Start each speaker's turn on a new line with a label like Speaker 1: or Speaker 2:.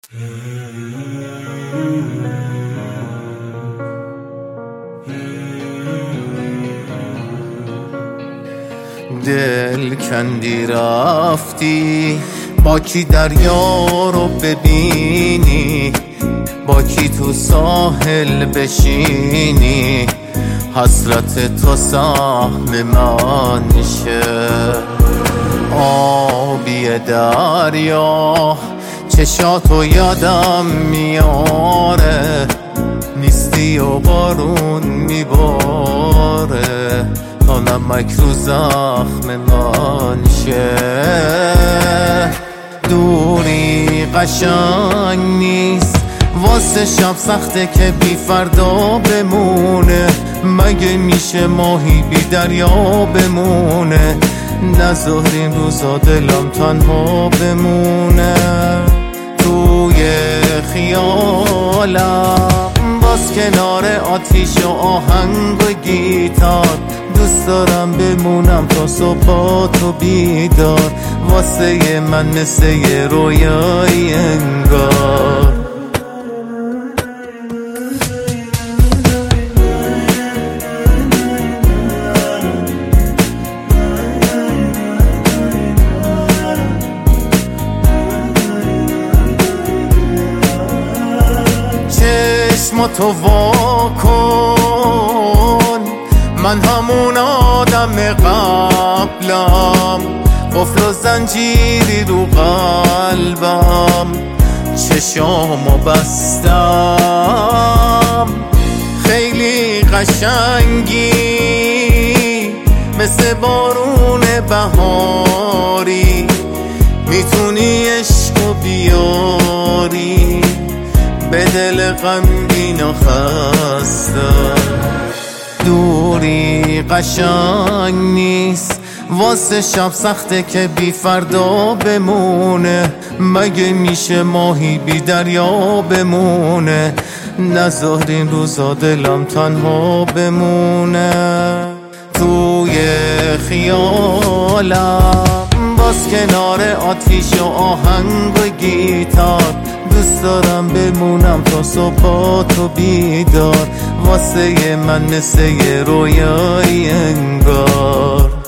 Speaker 1: دل کندی رفتی، با کی دریا رو ببینی، با کی تو ساحل بشینی، حسرت تو سهم من شه. آبی دریا چشاتو یادم میاره، نیستی و بارون میباره، تا نمک رو زخم من شه. دوری قشنگ نیست، واسه شب سخته که بی فردا بمونه، مگه میشه ماهی بی دریا بمونه، نذار این روزا دلم تنها بمونه. توی خیالم باز کنار آتیش و آهنگ و گیتار، دوست دارم بمونم تا صبح تو بیدار، واسه من مثل یه رویایی انگار. چشماتو وا کن، من همون آدم قبلم، قفل و زنجیری رو قلبم، چشامو بستم. خیلی قشنگی مثل بارون بهاری، میتونی عشقو بیاری به دل غمگین و خسته. دوری قشنگ نیست، واسه شب سخته که بی فردا بمونه، مگه میشه ماهی بی دریا بمونه، نذار این روزا دلم تنها بمونه. توی خیالم باز کنار آتیش و آهنگ و گیتار، دوست دارم بمونم تا صبح تو بیدار، واسه من مثل یه رویایی انگار.